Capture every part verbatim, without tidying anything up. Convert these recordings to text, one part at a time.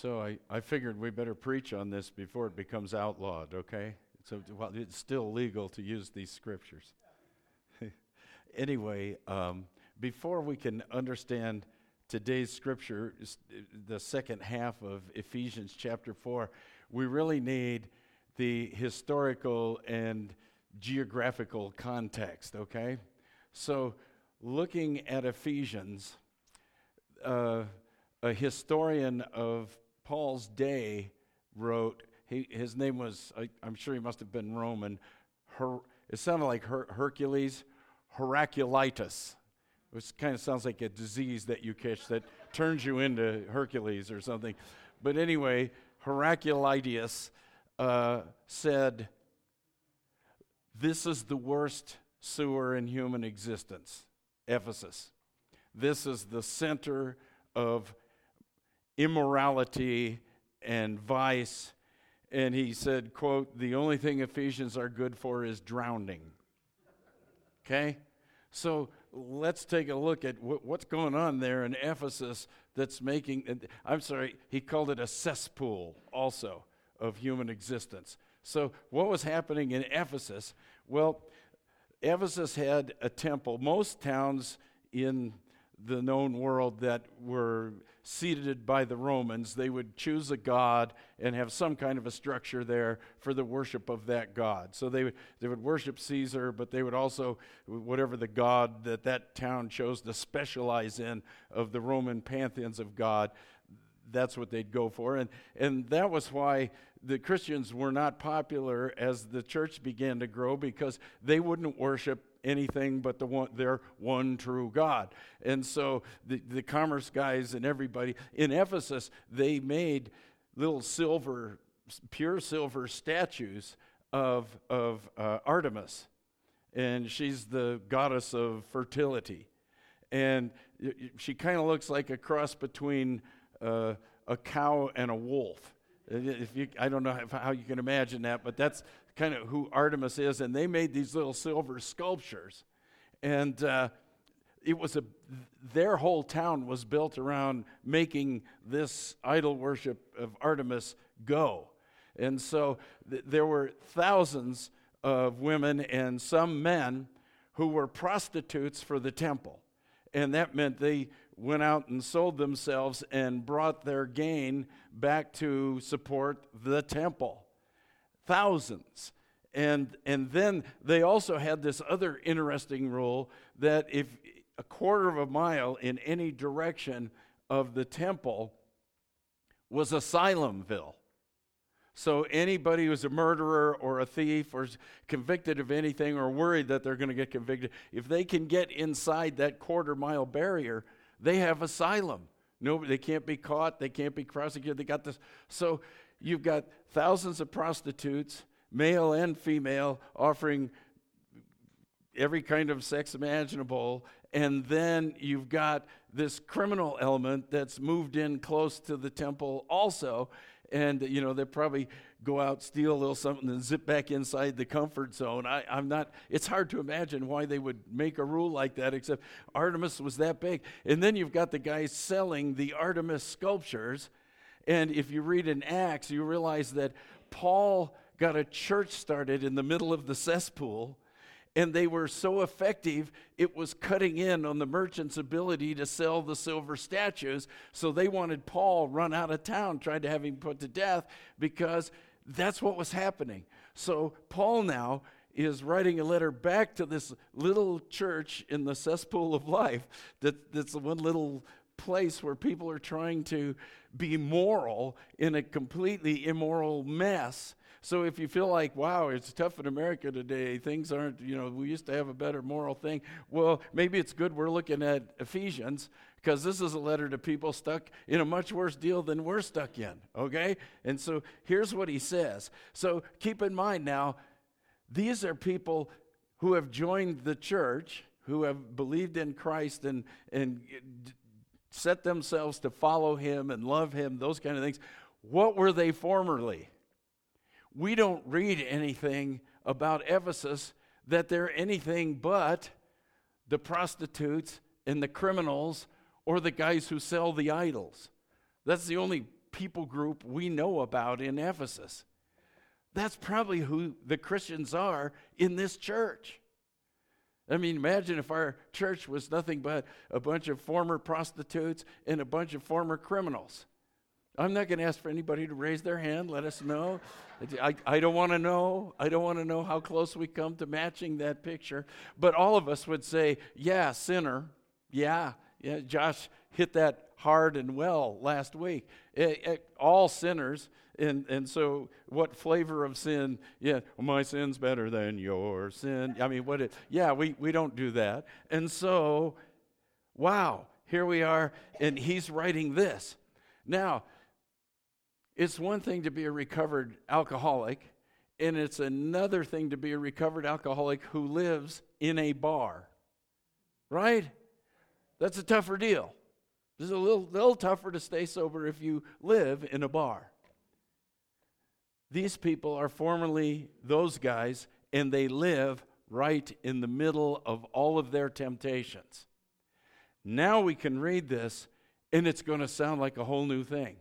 So I, I figured we better preach on this before it becomes outlawed, okay? So well, it's still legal to use these scriptures. Anyway, um, before we can understand today's scripture, the second half of Ephesians chapter four, we really need the historical and geographical context, okay? So looking at Ephesians, uh, a historian of Paul's day wrote, he, his name was, I, I'm sure he must have been Roman, Her, it sounded like Her, Hercules, Heraclitus, which kind of sounds like a disease that you catch that turns you into Hercules or something. But anyway, Heraclitus uh, said, "This is the worst sewer in human existence, Ephesus. This is the center of immorality and vice." And he said, quote, "The only thing Ephesians are good for is drowning." Okay? So let's take a look at wh- what's going on there in Ephesus that's making, I'm sorry, he called it a cesspool also of human existence. So what was happening in Ephesus? Well, Ephesus had a temple. Most towns in the known world that were seated by the Romans, they would choose a god and have some kind of a structure there for the worship of that god. So they would, they would worship Caesar, but they would also, whatever the god that that town chose to specialize in of the Roman pantheons of God, that's what they'd go for. And, and that was why the Christians were not popular as the church began to grow, because they wouldn't worship anything but the one, their one true God. And so the, the commerce guys and everybody in Ephesus, they made little silver, pure silver statues of, of uh, Artemis. And she's the goddess of fertility. And she kind of looks like a cross between uh, a cow and a wolf. If you, I don't know how, how you can imagine that, but that's kind of who Artemis is. And they made these little silver sculptures, and uh, it was a their whole town was built around making this idol worship of Artemis go. And so th- there were thousands of women and some men who were prostitutes for the temple, and that meant they went out and sold themselves and brought their gain back to support the temple. Thousands. And and then they also had this other interesting rule that if a quarter of a mile in any direction of the temple was Asylumville. So anybody who's a murderer or a thief or convicted of anything or worried that they're going to get convicted, if they can get inside that quarter mile barrier, they have asylum. No, they can't be caught. They can't be prosecuted. They got this. So you've got thousands of prostitutes, male and female, offering every kind of sex imaginable. And then you've got this criminal element that's moved in close to the temple also. And, you know, they probably go out, steal a little something, and zip back inside the comfort zone. I, I'm not, it's hard to imagine why they would make a rule like that, except Artemis was that big. And then you've got the guys selling the Artemis sculptures. And if you read in Acts, you realize that Paul got a church started in the middle of the cesspool, and they were so effective, it was cutting in on the merchants' ability to sell the silver statues. So they wanted Paul run out of town, tried to have him put to death, because that's what was happening. So Paul now is writing a letter back to this little church in the cesspool of life, that, that's the one little place where people are trying to be moral in a completely immoral mess. So if you feel like, wow, it's tough in America today, things aren't, you know, we used to have a better moral thing. Well, maybe it's good we're looking at Ephesians, because this is a letter to people stuck in a much worse deal than we're stuck in, okay? And so here's what he says. So keep in mind now, these are people who have joined the church, who have believed in Christ and and set themselves to follow him and love him, those kind of things. What were they formerly? We don't read anything about Ephesus that they're anything but the prostitutes and the criminals or the guys who sell the idols. That's the only people group we know about in Ephesus. That's probably who the Christians are in this church. I mean, imagine if our church was nothing but a bunch of former prostitutes and a bunch of former criminals. I'm not going to ask for anybody to raise their hand. Let us know. I, I don't want to know. I don't want to know how close we come to matching that picture. But all of us would say, yeah, sinner. Yeah, yeah. Josh hit that hard and well last week. It, it, all sinners. And and so what flavor of sin? Yeah, well, my sin's better than your sin. I mean, what? It, yeah, we, we don't do that. And so, wow, here we are, and he's writing this. Now, it's one thing to be a recovered alcoholic, and it's another thing to be a recovered alcoholic who lives in a bar, right? That's a tougher deal. It's a little, little tougher to stay sober if you live in a bar. These people are formerly those guys, and they live right in the middle of all of their temptations. Now we can read this, and it's going to sound like a whole new thing.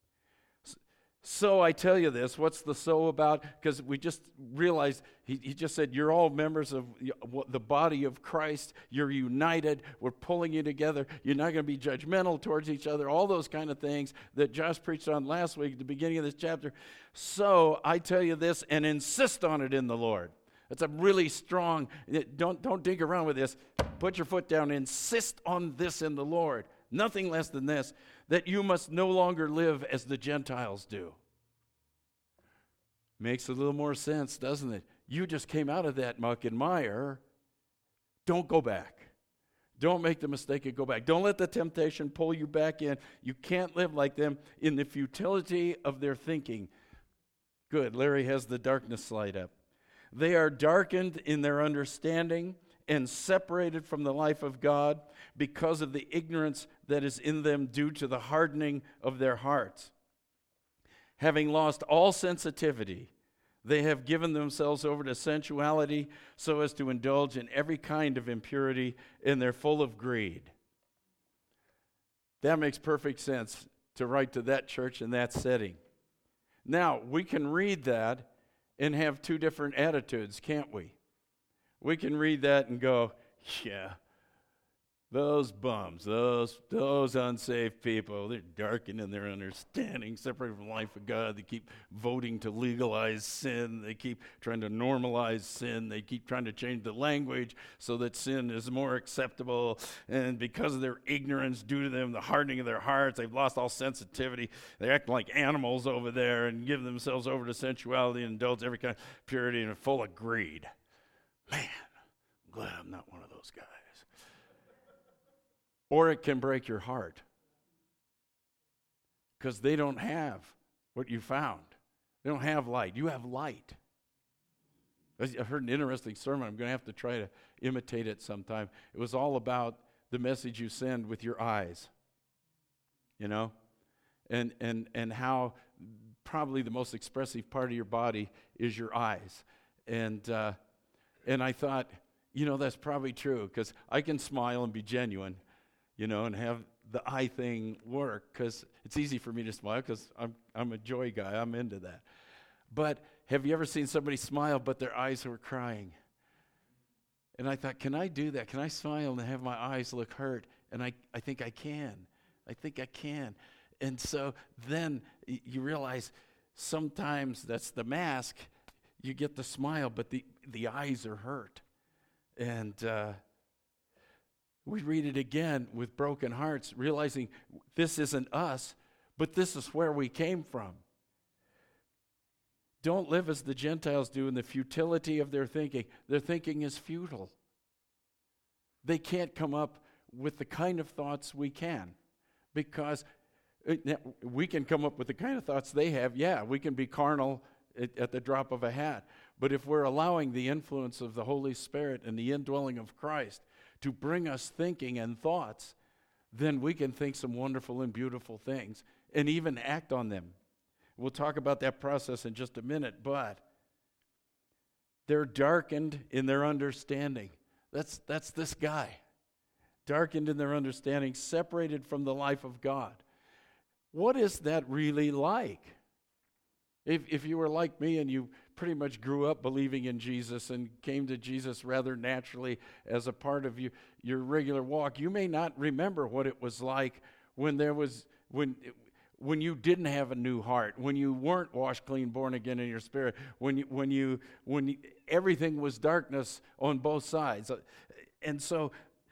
So I tell you this, what's the so about? Because we just realized, he, he just said, you're all members of the body of Christ. You're united. We're pulling you together. You're not going to be judgmental towards each other. All those kind of things that Josh preached on last week at the beginning of this chapter. So I tell you this, and insist on it in the Lord. It's a really strong, don't, don't dig around with this. Put your foot down. Insist on this in the Lord. Nothing less than this, that you must no longer live as the Gentiles do. Makes a little more sense, doesn't it? You just came out of that muck and mire. Don't go back. Don't make the mistake of go back. Don't let the temptation pull you back in. You can't live like them in the futility of their thinking. Good. Larry has the darkness slide up. They are darkened in their understanding and separated from the life of God because of the ignorance that is in them due to the hardening of their hearts. Having lost all sensitivity, they have given themselves over to sensuality so as to indulge in every kind of impurity, and they're full of greed. That makes perfect sense to write to that church in that setting. Now, we can read that and have two different attitudes, can't we? We can read that and go, yeah, those bums, those those unsaved people, they're darkened in their understanding, separated from the life of God. They keep voting to legalize sin. They keep trying to normalize sin. They keep trying to change the language so that sin is more acceptable. And because of their ignorance due to them, the hardening of their hearts, they've lost all sensitivity. They act like animals over there and give themselves over to sensuality and indulge every kind of purity and are full of greed. Man, I'm glad I'm not one of those guys. Or it can break your heart because they don't have what you found. They don't have light. You have light. I heard an interesting sermon. I'm going to have to try to imitate it sometime. It was all about the message you send with your eyes, you know, and and and how probably the most expressive part of your body is your eyes. And uh, and I thought, you know, that's probably true because I can smile and be genuine, you know, and have the eye thing work because it's easy for me to smile because I'm I'm a joy guy. I'm into that. But have you ever seen somebody smile but their eyes were crying? And I thought, can I do that? Can I smile and have my eyes look hurt? And I, I think I can. I think I can. And so then y- you realize sometimes that's the mask. You get the smile, but the, the eyes are hurt. And uh, we read it again with broken hearts, realizing this isn't us, but this is where we came from. Don't live as the Gentiles do in the futility of their thinking. Their thinking is futile. They can't come up with the kind of thoughts we can, because it, we can come up with the kind of thoughts they have. Yeah, we can be carnal at, at the drop of a hat. But if we're allowing the influence of the Holy Spirit and the indwelling of Christ to bring us thinking and thoughts, then we can think some wonderful and beautiful things and even act on them. We'll talk about that process in just a minute, but they're darkened in their understanding. That's, that's this guy. Darkened in their understanding, separated from the life of God. what is that really like? If, if you were like me and you pretty much grew up believing in Jesus and came to Jesus rather naturally as a part of you, your regular walk, you may not remember what it was like when there was when when you didn't have a new heart, when you weren't washed clean, born again in your spirit, when you, when you when you, everything was darkness on both sides. And so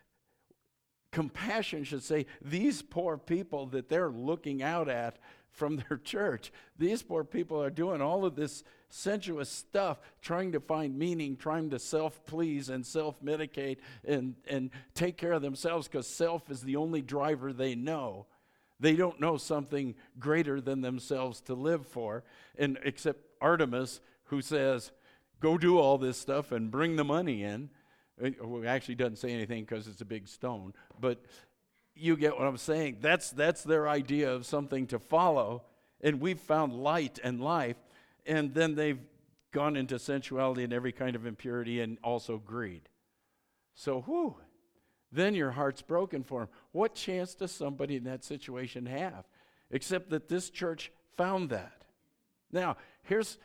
compassion should say, these poor people that they're looking out at from their church, these poor people are doing all of this sensuous stuff, trying to find meaning, trying to self-please and self-medicate and, and take care of themselves because self is the only driver they know. They don't know something greater than themselves to live for, and except Artemis, who says, go do all this stuff and bring the money in. Well, actually doesn't say anything because it's a big stone, but you get what I'm saying. That's that's their idea of something to follow, and we've found light and life, and then they've gone into sensuality and every kind of impurity and also greed. So, whew, then your heart's broken for them. What chance does somebody in that situation have? Except that this church found that. Now, here's,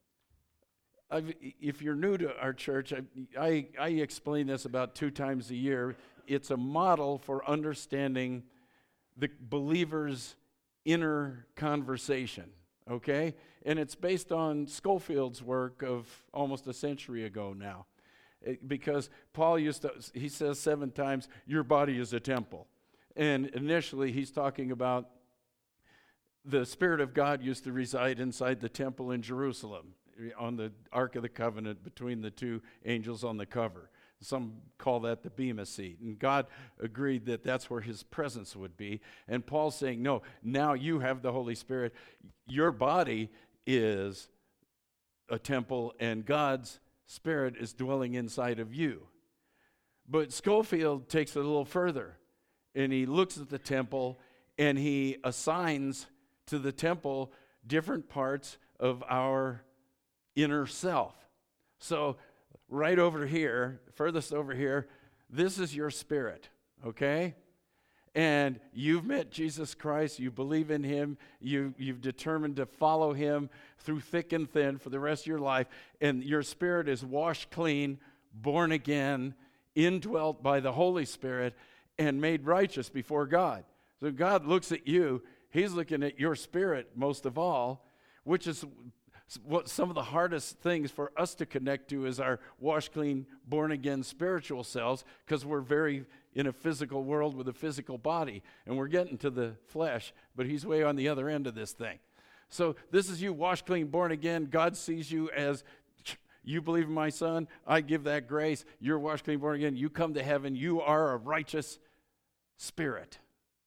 I've, if you're new to our church, I, I, I explain this about two times a year. It's a model for understanding the believer's inner conversation, okay? And it's based on Scofield's work of almost a century ago now. It, because Paul used to, he says seven times, your body is a temple. And initially he's talking about the Spirit of God used to reside inside the temple in Jerusalem on the Ark of the Covenant between the two angels on the cover. Some call that the Bema seat. And God agreed that that's where his presence would be. And Paul's saying, no, now you have the Holy Spirit. Your body is a temple, and God's Spirit is dwelling inside of you. But Scofield takes it a little further, and he looks at the temple, and he assigns to the temple different parts of our inner self. So right over here, furthest over here, this is your spirit, okay? And you've met Jesus Christ, you believe in him, you, you've determined to follow him through thick and thin for the rest of your life, and your spirit is washed clean, born again, indwelt by the Holy Spirit, and made righteous before God. So God looks at you, he's looking at your spirit most of all, which is what some of the hardest things for us to connect to is our washed clean, born again spiritual selves, because we're very in a physical world with a physical body, and we're getting to the flesh, but he's way on the other end of this thing. So this is you washed clean, born again. God sees you as, you believe in my son, I give that grace. You're washed clean, born again. You come to heaven. You are a righteous spirit.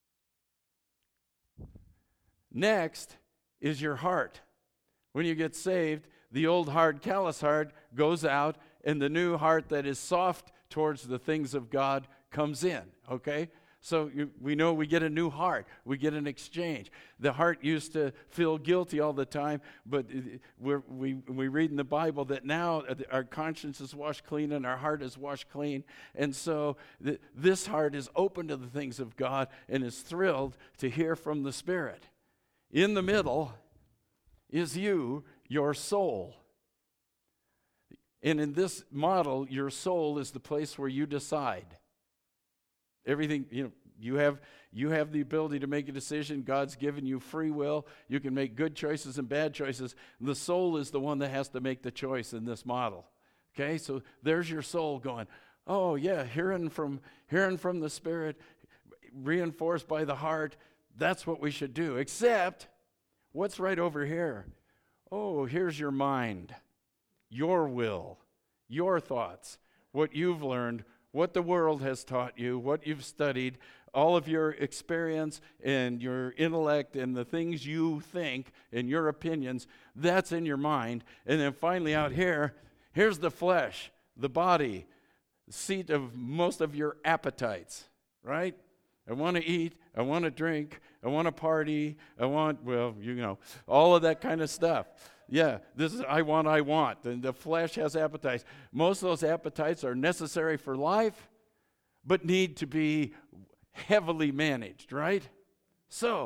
Next is your heart. When you get saved, the old hard, callous heart goes out, and the new heart that is soft towards the things of God comes in, okay? So you, we know we get a new heart. We get an exchange. The heart used to feel guilty all the time, but we're, we we read in the Bible that now our conscience is washed clean and our heart is washed clean. And so th- this heart is open to the things of God and is thrilled to hear from the Spirit. In the middle is you, your soul. And in this model, your soul is the place where you decide. Everything, you know, you have you have the ability to make a decision. God's given you free will. You can make good choices and bad choices. The soul is the one that has to make the choice in this model. Okay, so there's your soul going, oh yeah, hearing from hearing from the Spirit, reinforced by the heart. That's what we should do. Except, what's right over here? Oh, here's your mind, your will, your thoughts, what you've learned, what the world has taught you, what you've studied, all of your experience and your intellect and the things you think and your opinions, that's in your mind. And then finally out here, here's the flesh, the body, the seat of most of your appetites, right? I want to eat, I want to drink, I want to party, I want, well, you know, all of that kind of stuff. Yeah, this is I want, I want. And the flesh has appetites. Most of those appetites are necessary for life, but need to be heavily managed, right? So,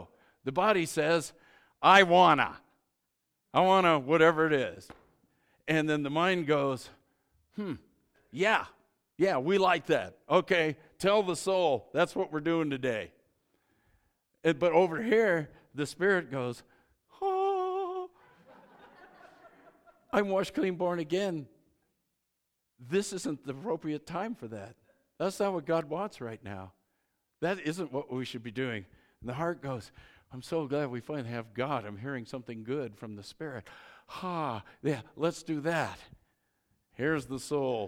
The body says, I wanna. I wanna whatever it is. And then the mind goes, hmm, yeah, yeah, we like that. Okay, tell the soul, that's what we're doing today. And, but over here, the spirit goes, oh, I'm washed clean, born again. This isn't the appropriate time for that. That's not what God wants right now. That isn't what we should be doing. And the heart goes, I'm so glad we finally have God. I'm hearing something good from the Spirit. Ha, yeah, let's do that. Here's the soul.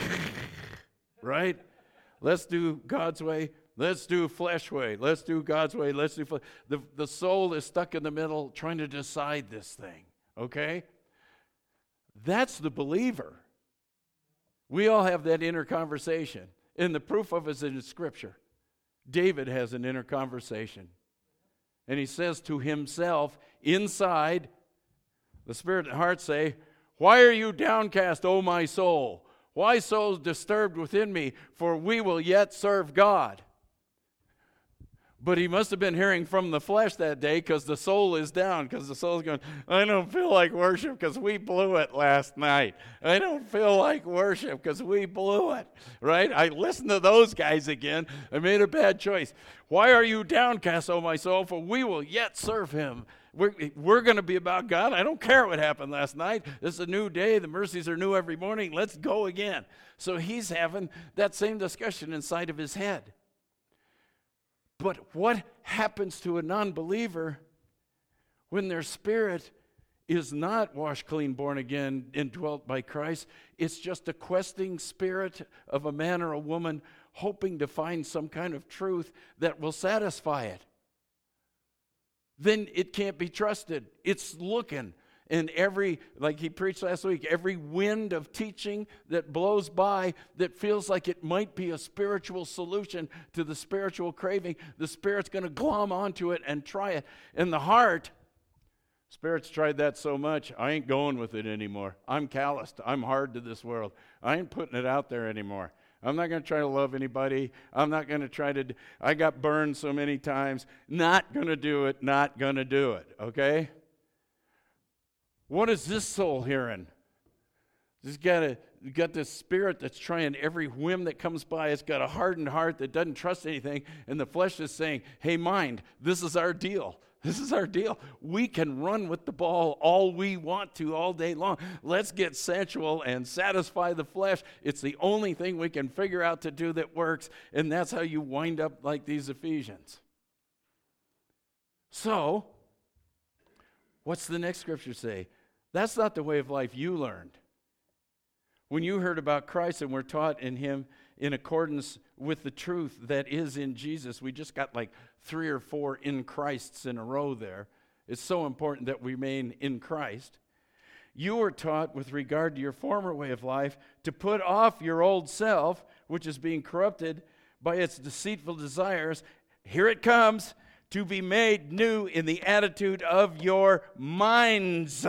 Right? Let's do God's way. Let's do flesh way. Let's do God's way. Let's do flesh. The, the soul is stuck in the middle trying to decide this thing. Okay? That's the believer. We all have that inner conversation. And the proof of it is in Scripture. David has an inner conversation. And he says to himself, inside, the spirit and heart say, why are you downcast, O my soul? Why so disturbed within me? For we will yet serve God. But he must have been hearing from the flesh that day because the soul is down, because the soul is going, I don't feel like worship because we blew it last night. I don't feel like worship because we blew it, right? I listened to those guys again. I made a bad choice. Why are you downcast, O my soul? For we will yet serve him. We're, we're going to be about God. I don't care what happened last night. This is a new day. The mercies are new every morning. Let's go again. So he's having that same discussion inside of his head. But what happens to a non-believer when their spirit is not washed clean, born again, indwelt by Christ? It's just a questing spirit of a man or a woman hoping to find some kind of truth that will satisfy it. Then it can't be trusted. It's looking. And every, like he preached last week, every wind of teaching that blows by that feels like it might be a spiritual solution to the spiritual craving, the Spirit's going to glom onto it and try it. And the heart, Spirit's tried that so much, I ain't going with it anymore. I'm calloused. I'm hard to this world. I ain't putting it out there anymore. I'm not going to try to love anybody. I'm not going to try to, I got burned so many times. Not going to do it, not going to do it, okay? What is this soul hearing? It's got a got this spirit that's trying every whim that comes by. It's got a hardened heart that doesn't trust anything, and the flesh is saying, hey, mind, this is our deal. This is our deal. We can run with the ball all we want to all day long. Let's get sensual and satisfy the flesh. It's the only thing we can figure out to do that works, and that's how you wind up like these Ephesians. So, what's the next scripture say? That's not the way of life you learned. When you heard about Christ and were taught in him in accordance with the truth that is in Jesus, we just got like three or four in Christs in a row there. It's so important that we remain in Christ. You were taught with regard to your former way of life to put off your old self, which is being corrupted by its deceitful desires. Here it comes. To be made new in the attitude of your minds.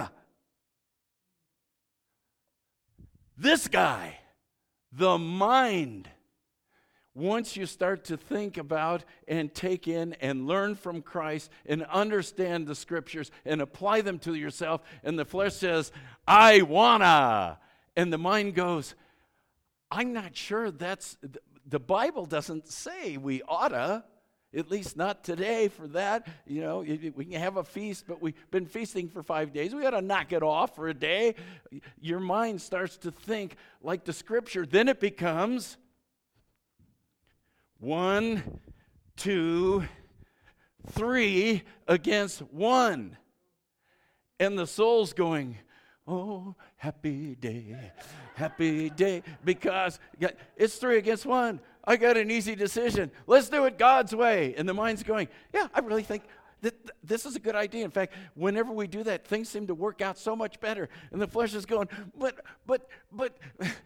This guy, the mind. Once you start to think about and take in and learn from Christ and understand the scriptures and apply them to yourself, and the flesh says, I wanna. And the mind goes, I'm not sure that's, the Bible doesn't say we oughta. At least not today for that. You know, we can have a feast, but we've been feasting for five days. We got to knock it off for a day. Your mind starts to think like the scripture. Then it becomes one, two, three against one. And the soul's going, oh, happy day, happy day, because it's three against one. I got an easy decision. Let's do it God's way. And the mind's going, yeah, I really think that this is a good idea. In fact, whenever we do that, things seem to work out so much better. And the flesh is going, but, but, but,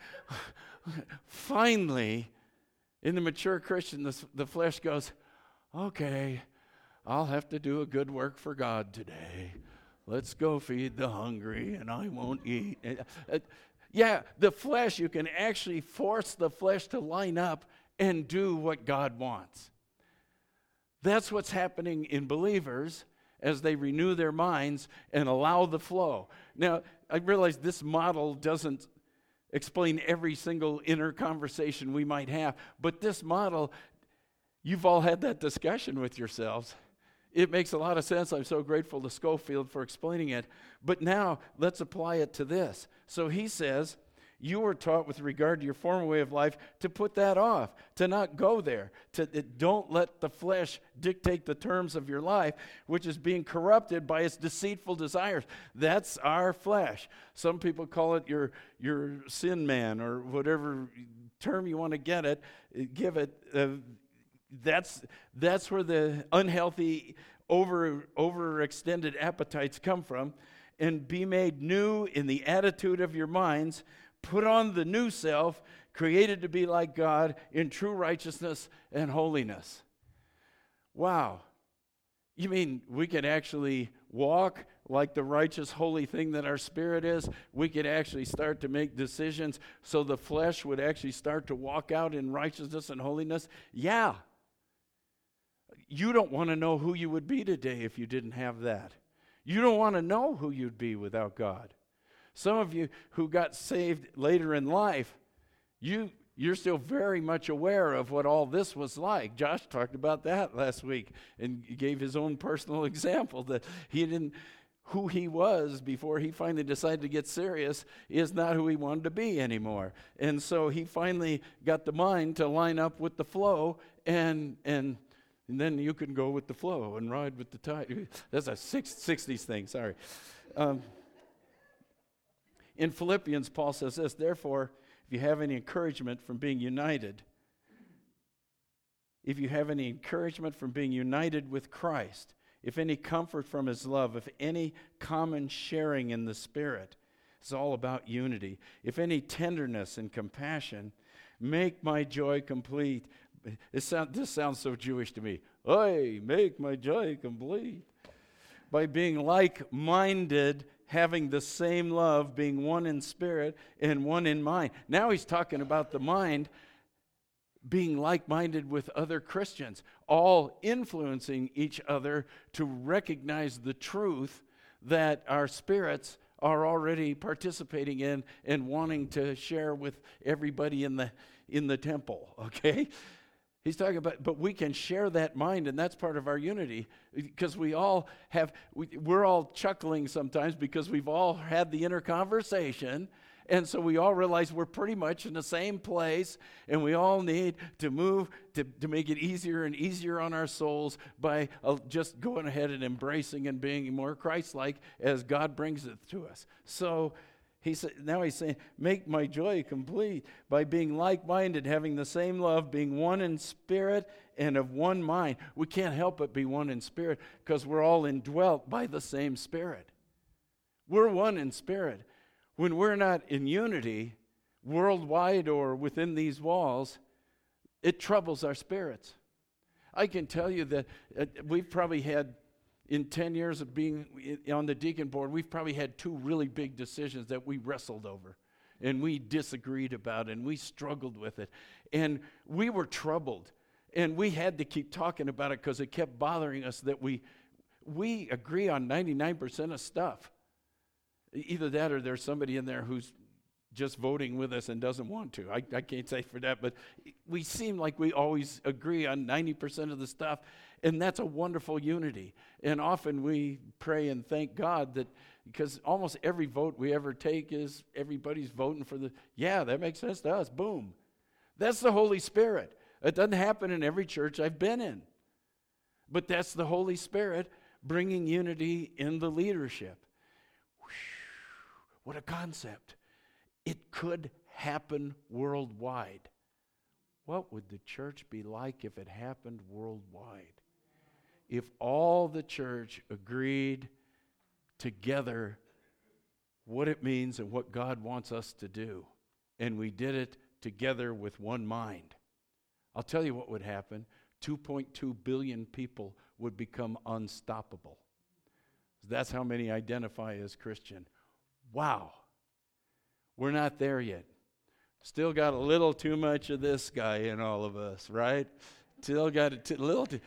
finally, in the mature Christian, the, the flesh goes, okay, I'll have to do a good work for God today. Let's go feed the hungry, and I won't eat. Yeah, the flesh, you can actually force the flesh to line up and do what God wants. That's what's happening in believers as they renew their minds and allow the flow. Now, I realize this model doesn't explain every single inner conversation we might have, but this model, you've all had that discussion with yourselves. It makes a lot of sense. I'm so grateful to Schofield for explaining it. But now, let's apply it to this. So he says, you were taught with regard to your former way of life to put that off, to not go there, to it, don't let the flesh dictate the terms of your life, which is being corrupted by its deceitful desires. That's our flesh. Some people call it your your sin man, or whatever term you want to get it, give it. Uh, that's that's where the unhealthy, over overextended appetites come from. And be made new in the attitude of your minds. Put on the new self, created to be like God in true righteousness and holiness. Wow. You mean we can actually walk like the righteous, holy thing that our spirit is? We could actually start to make decisions so the flesh would actually start to walk out in righteousness and holiness? Yeah. You don't want to know who you would be today if you didn't have that. You don't want to know who you'd be without God. Some of you who got saved later in life, you, you're still very much aware of what all this was like. Josh talked about that last week and gave his own personal example that he didn't, who he was before he finally decided to get serious is not who he wanted to be anymore. And so he finally got the mind to line up with the flow, and and, and then you can go with the flow and ride with the tide. That's a sixties thing, sorry. Um, In Philippians, Paul says this, therefore, if you have any encouragement from being united, if you have any encouragement from being united with Christ, if any comfort from his love, if any common sharing in the Spirit, it's all about unity. If any tenderness and compassion, make my joy complete. This, sound, this sounds so Jewish to me. Oy, make my joy complete. By being like-minded, having the same love, being one in spirit and one in mind. Now he's talking about the mind being like-minded with other Christians, all influencing each other to recognize the truth that our spirits are already participating in and wanting to share with everybody in the in the temple, okay? He's talking about, but we can share that mind, and that's part of our unity, because we all have, we, we're all chuckling sometimes because we've all had the inner conversation, and so we all realize we're pretty much in the same place, and we all need to move to, to make it easier and easier on our souls by uh, just going ahead and embracing and being more Christ-like as God brings it to us. So He said, now he's saying, make my joy complete by being like-minded, having the same love, being one in spirit and of one mind. We can't help but be one in spirit because we're all indwelt by the same Spirit. We're one in spirit. When we're not in unity, worldwide or within these walls, it troubles our spirits. I can tell you that uh, we've probably had, in ten years of being on the deacon board, we've probably had two really big decisions that we wrestled over and we disagreed about and we struggled with it. And we were troubled and we had to keep talking about it because it kept bothering us that we we agree on ninety-nine percent of stuff. Either that or there's somebody in there who's just voting with us and doesn't want to. I, I can't say for that, but we seem like we always agree on ninety percent of the stuff, and that's a wonderful unity. And often we pray and thank God that, because almost every vote we ever take is everybody's voting for the, yeah, that makes sense to us, boom. That's the Holy Spirit. It doesn't happen in every church I've been in. But that's the Holy Spirit bringing unity in the leadership. What a concept. It could happen worldwide. What would the church be like if it happened worldwide? If all the church agreed together what it means and what God wants us to do, and we did it together with one mind. I'll tell you what would happen. two point two billion people would become unstoppable. That's how many identify as Christian. Wow. We're not there yet. Still got a little too much of this guy in all of us, right? Still got a t- little, t-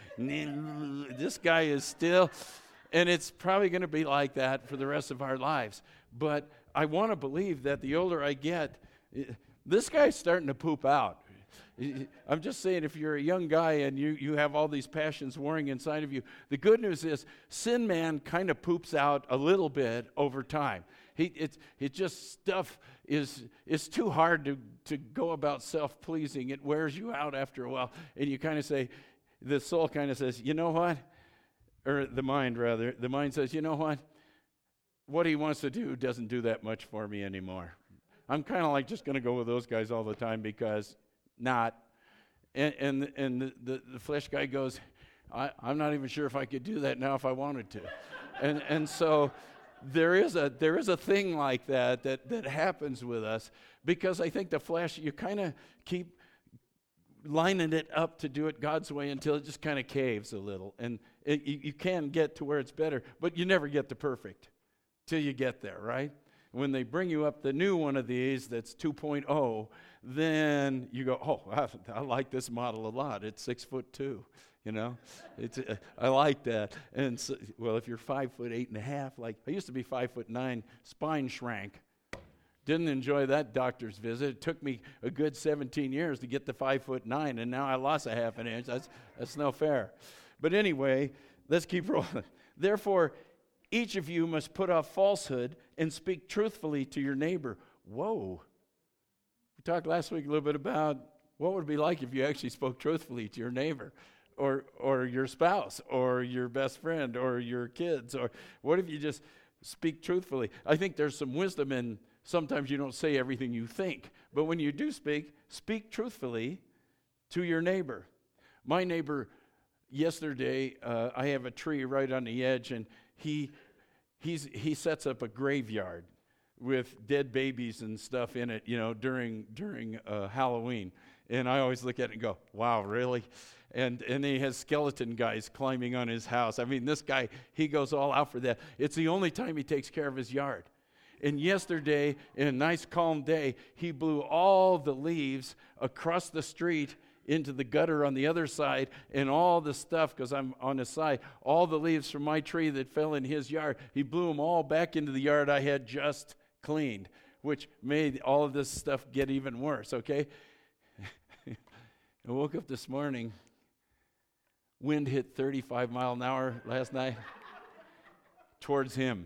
this guy is still, and it's probably going to be like that for the rest of our lives. But I want to believe that the older I get, this guy's starting to poop out. I'm just saying, if you're a young guy and you, you have all these passions warring inside of you, the good news is sin man kind of poops out a little bit over time. He it it just stuff is it's too hard to, to go about self-pleasing. It wears you out after a while, and you kind of say, the soul kind of says, you know what? Or the mind rather, the mind says, you know what? What he wants to do doesn't do that much for me anymore. I'm kind of like just going to go with those guys all the time because not. And and, and the, the, the flesh guy goes, I, I'm not even sure if I could do that now if I wanted to. and and so there is a there is a thing like that that, that happens with us because I think the flesh, you kind of keep lining it up to do it God's way until it just kind of caves a little. And it, you, you can get to where it's better, but you never get to perfect till you get there, right? When they bring you up the new one of these that's two point oh, then you go, oh, I, I like this model a lot. It's six foot two, you know. It's uh, I like that. And so, well, if you're five foot eight and a half, like I used to be five foot nine, spine shrank. Didn't enjoy that doctor's visit. It took me a good seventeen years to get to five foot nine, and now I lost a half an inch. That's that's no fair. But anyway, let's keep rolling. Therefore, each of you must put off falsehood and speak truthfully to your neighbor. Whoa. We talked last week a little bit about what would it be like if you actually spoke truthfully to your neighbor or or your spouse or your best friend or your kids. Or what if you just speak truthfully? I think there's some wisdom in sometimes you don't say everything you think. But when you do speak, speak truthfully to your neighbor. My neighbor yesterday, uh, I have a tree right on the edge, and he he's he sets up a graveyard with dead babies and stuff in it, you know, during during uh, Halloween. And I always look at it and go, wow, really? And and he has skeleton guys climbing on his house. I mean, this guy, he goes all out for that. It's the only time he takes care of his yard. And yesterday, in a nice calm day, he blew all the leaves across the street into the gutter on the other side, and all the stuff, because I'm on the side, all the leaves from my tree that fell in his yard, he blew them all back into the yard I had just cleaned, which made all of this stuff get even worse, okay? I woke up this morning, wind hit thirty-five mile an hour last night towards him.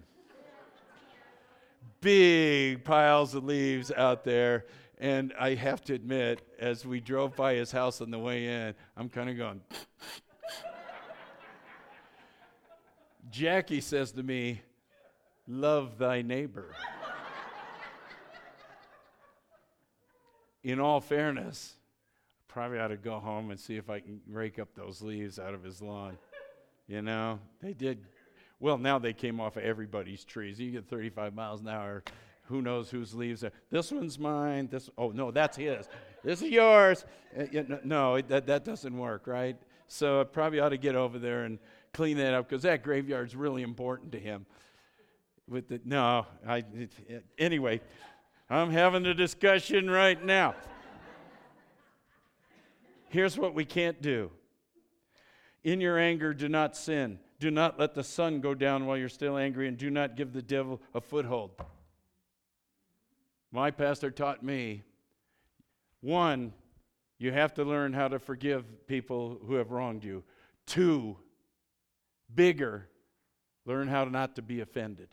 Big piles of leaves out there. And I have to admit, as we drove by his house on the way in, I'm kind of going. Jackie says to me, love thy neighbor. In all fairness, probably ought to go home and see if I can rake up those leaves out of his lawn. You know, they did. Well, now they came off of everybody's trees. You get thirty-five miles an hour. Who knows whose leaves are? This one's mine. This oh no, that's his. This is yours. Uh, you know, no, it, that that doesn't work, right? So I probably ought to get over there and clean that up because that graveyard's really important to him. With the no, I it, it, anyway, I'm having a discussion right now. Here's what we can't do. In your anger, do not sin. Do not let the sun go down while you're still angry, and do not give the devil a foothold. My pastor taught me, one, you have to learn how to forgive people who have wronged you. Two, bigger, learn how not to be offended.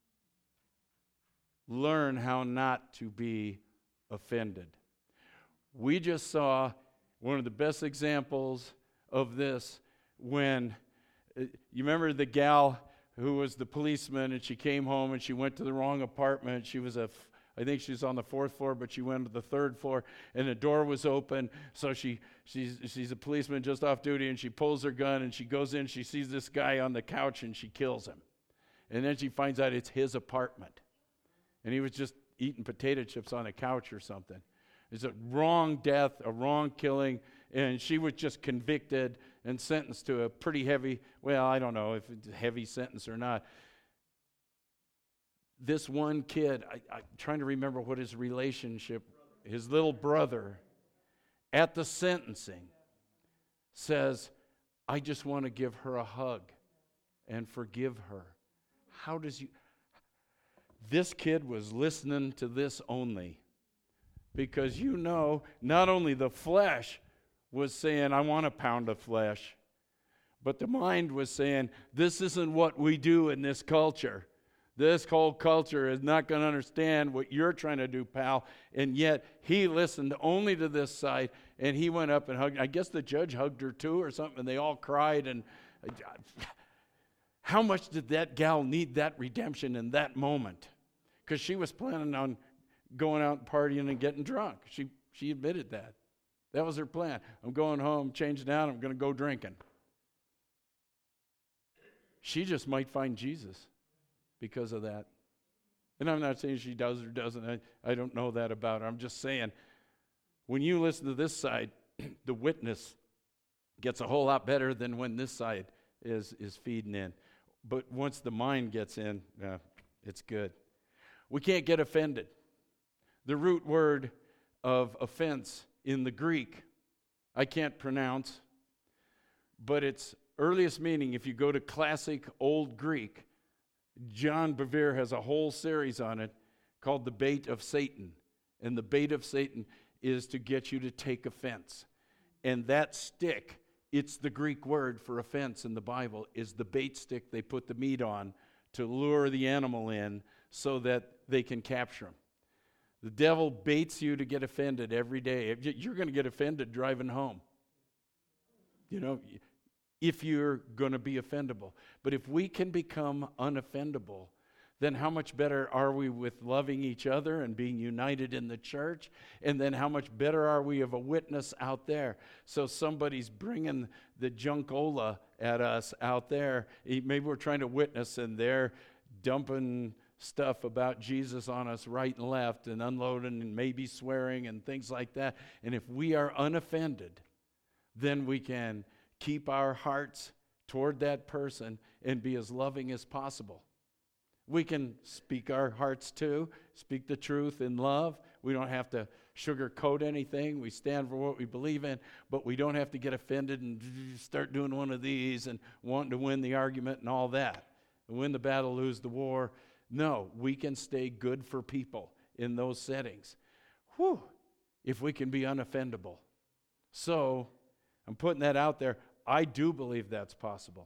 Learn how not to be offended. We just saw one of the best examples of this when, uh, you remember the gal who was the policeman, and she came home and she went to the wrong apartment. She was a I think she's on the fourth floor, but she went to the third floor, and the door was open. So she she's she's a policeman just off duty, and she pulls her gun, and she goes in. She sees this guy on the couch, and she kills him. And then she finds out it's his apartment, and he was just eating potato chips on a couch or something. It's a wrong death, a wrong killing, and she was just convicted and sentenced to a pretty heavy, well, I don't know if it's a heavy sentence or not. This one kid, I, I'm trying to remember what his relationship, his little brother, at the sentencing, says, I just want to give her a hug and forgive her. How does you... This kid was listening to this only. Because you know, not only the flesh was saying, I want a pound of flesh, but the mind was saying, this isn't what we do in this culture. This whole culture is not going to understand what you're trying to do, pal. And yet, he listened only to this side, and he went up and hugged. I guess the judge hugged her too or something, and they all cried. And how much did that gal need that redemption in that moment? Because she was planning on going out and partying and getting drunk. She she admitted that. That was her plan. I'm going home, changing out, I'm going to go drinking. She just might find Jesus because of that. And I'm not saying she does or doesn't. I, I don't know that about her. I'm just saying, when you listen to this side, the witness gets a whole lot better than when this side is, is feeding in. But once the mind gets in, uh, it's good. We can't get offended. The root word of offense in the Greek, I can't pronounce, but its earliest meaning, if you go to classic Old Greek, John Bevere has a whole series on it called The Bait of Satan. And the bait of Satan is to get you to take offense. And that stick, it's the Greek word for offense in the Bible, is the bait stick they put the meat on to lure the animal in so that they can capture him. The devil baits you to get offended every day. You're going to get offended driving home. You know, if you're going to be offendable. But if we can become unoffendable, then how much better are we with loving each other and being united in the church? And then how much better are we of a witness out there? So somebody's bringing the junkola at us out there. Maybe we're trying to witness and they're dumping stuff about Jesus on us right and left and unloading and maybe swearing and things like that. And if we are unoffended, then we can keep our hearts toward that person and be as loving as possible. We can speak our hearts too, speak the truth in love. We don't have to sugarcoat anything. We stand for what we believe in, but we don't have to get offended and start doing one of these and wanting to win the argument and all that. Win the battle, lose the war. No, we can stay good for people in those settings. Whew, if we can be unoffendable. So, I'm putting that out there. I do believe that's possible.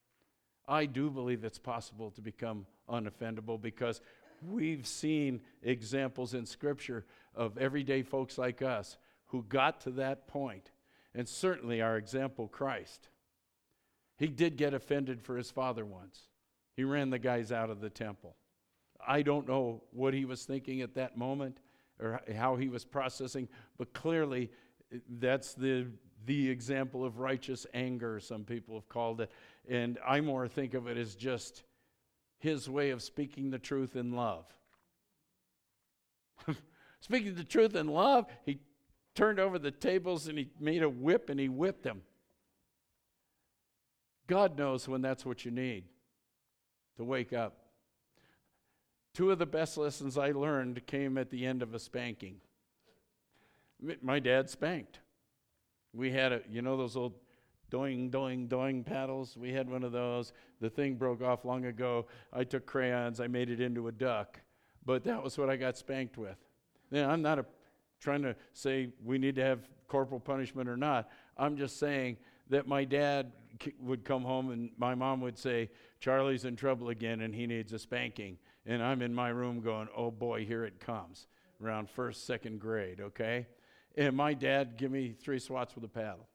I do believe it's possible to become unoffendable because we've seen examples in Scripture of everyday folks like us who got to that point. And certainly our example, Christ. He did get offended for his Father once. He ran the guys out of the temple. I don't know what he was thinking at that moment or how he was processing, but clearly that's the the example of righteous anger, some people have called it. And I more think of it as just his way of speaking the truth in love. Speaking the truth in love, he turned over the tables and he made a whip and he whipped them. God knows when that's what you need to wake up. Two of the best lessons I learned came at the end of a spanking. My dad spanked. We had a, you know those old doing, doing, doing paddles? We had one of those. The thing broke off long ago. I took crayons, I made it into a duck. But that was what I got spanked with. Now, I'm not a, trying to say we need to have corporal punishment or not. I'm just saying that my dad k- would come home and my mom would say, Charlie's in trouble again and he needs a spanking. And I'm in my room going, oh boy, here it comes. Around first, second grade, okay? And my dad gave me three swats with a paddle.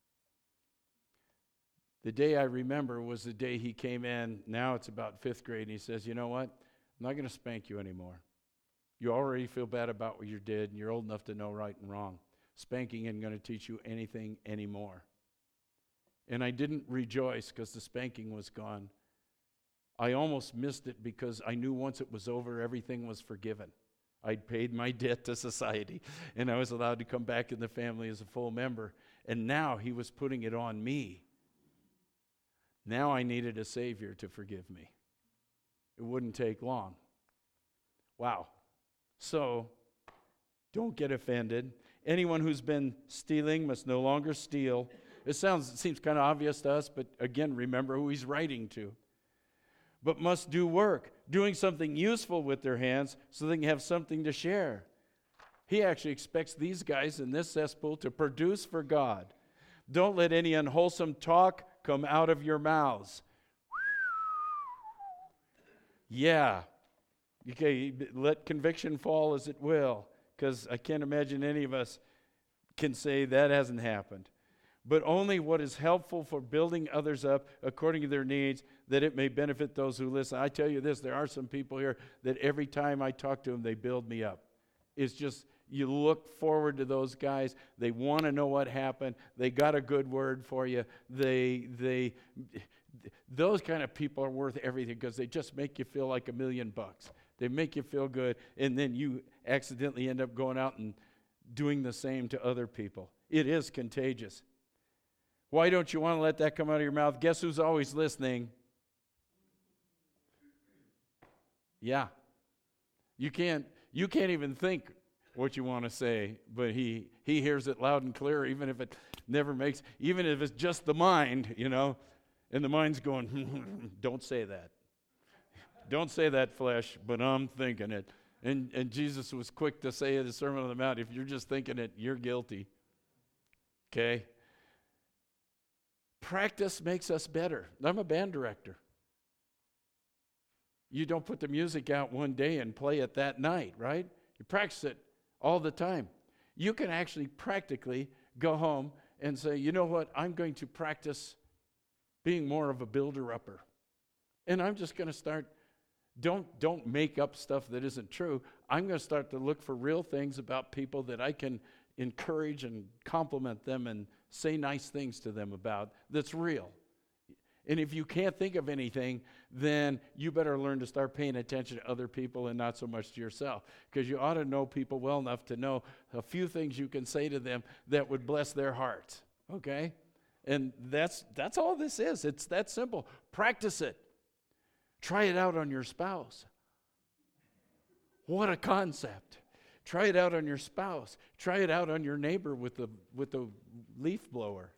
The day I remember was the day he came in. Now it's about fifth grade, and he says, you know what? I'm not going to spank you anymore. You already feel bad about what you did, and you're old enough to know right and wrong. Spanking isn't going to teach you anything anymore. And I didn't rejoice because the spanking was gone. I almost missed it because I knew once it was over, everything was forgiven. I'd paid my debt to society, and I was allowed to come back in the family as a full member. And now he was putting it on me. Now I needed a Savior to forgive me. It wouldn't take long. Wow. So, don't get offended. Anyone who's been stealing must no longer steal. It sounds, it seems kind of obvious to us, but again, remember who he's writing to. But must do work, doing something useful with their hands so they can have something to share. He actually expects these guys in this cesspool to produce for God. Don't let any unwholesome talk come out of your mouths. Yeah. Okay, let conviction fall as it will, because I can't imagine any of us can say that hasn't happened. But only what is helpful for building others up according to their needs, that it may benefit those who listen. I tell you this, there are some people here that every time I talk to them, they build me up. It's just, you look forward to those guys. They want to know what happened. They got a good word for you. They, they, those kind of people are worth everything because they just make you feel like a million bucks. They make you feel good, and then you accidentally end up going out and doing the same to other people. It is contagious. Why don't you want to let that come out of your mouth? Guess who's always listening? Yeah. You can't, you can't even think what you want to say, but he, he hears it loud and clear, even if it never makes, even if it's just the mind, you know, and the mind's going, don't say that. Don't say that, flesh, but I'm thinking it. And and Jesus was quick to say in the Sermon on the Mount, if you're just thinking it, you're guilty. Okay? Practice makes us better. I'm a band director. You don't put the music out one day and play it that night, right? You practice it all the time. You can actually practically go home and say, you know what, I'm going to practice being more of a builder-upper. And I'm just going to start, don't, don't make up stuff that isn't true. I'm going to start to look for real things about people that I can encourage and compliment them and say nice things to them about that's real. And if you can't think of anything, then you better learn to start paying attention to other people and not so much to yourself. Because you ought to know people well enough to know a few things you can say to them that would bless their hearts. Okay? And that's that's all this is. It's that simple. Practice it. Try it out on your spouse. What a concept. Try it out on your spouse. Try it out on your neighbor with the with the leaf blower.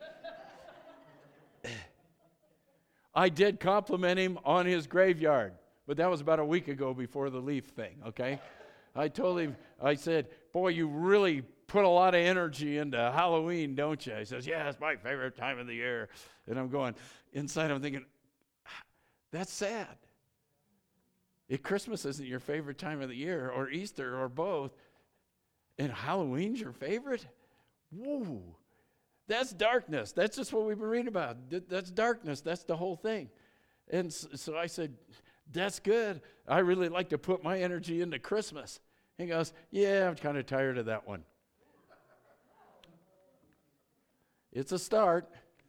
I did compliment him on his graveyard, but that was about a week ago before the leaf thing, okay? I told him, I said, boy, you really put a lot of energy into Halloween, don't you? He says, yeah, it's my favorite time of the year. And I'm going, inside I'm thinking, that's sad. If Christmas isn't your favorite time of the year, or Easter, or both, and Halloween's your favorite? Whoa. That's darkness. That's just what we've been reading about. That's darkness. That's the whole thing. And so I said, that's good. I really like to put my energy into Christmas. He goes, yeah, I'm kind of tired of that one. It's a start.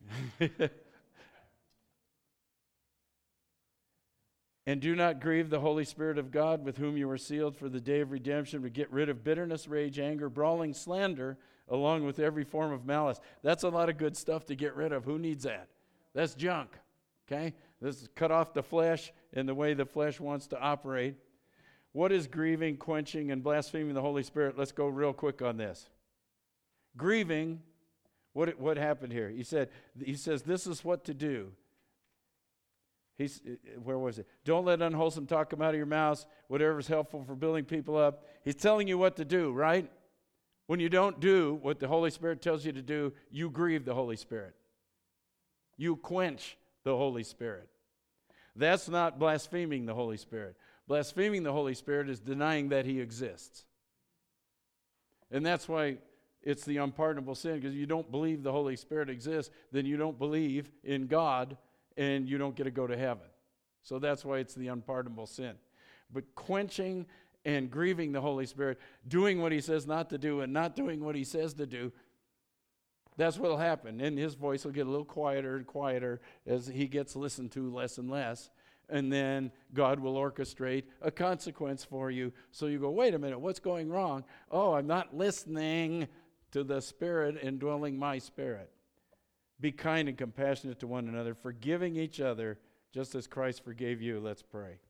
And do not grieve the Holy Spirit of God, with whom you were sealed for the day of redemption, to get rid of bitterness, rage, anger, brawling, slander, along with every form of malice. That's a lot of good stuff to get rid of. Who needs that? That's junk, okay? This is cut off the flesh and the way the flesh wants to operate. What is grieving, quenching, and blaspheming the Holy Spirit? Let's go real quick on this. Grieving, what, what happened here? He said, he says, this is what to do. He's, where was it? Don't let unwholesome talk come out of your mouths, whatever is helpful for building people up. He's telling you what to do, right? When you don't do what the Holy Spirit tells you to do, you grieve the Holy Spirit. You quench the Holy Spirit. That's not blaspheming the Holy Spirit. Blaspheming the Holy Spirit is denying that he exists. And that's why it's the unpardonable sin, because you don't believe the Holy Spirit exists, then you don't believe in God, and you don't get to go to heaven. So that's why it's the unpardonable sin. But quenching and grieving the Holy Spirit, doing what he says not to do and not doing what he says to do, that's what will happen. And his voice will get a little quieter and quieter as he gets listened to less and less. And then God will orchestrate a consequence for you. So you go, wait a minute, what's going wrong? Oh, I'm not listening to the Spirit indwelling my spirit. Be kind and compassionate to one another, forgiving each other, just as Christ forgave you. Let's pray.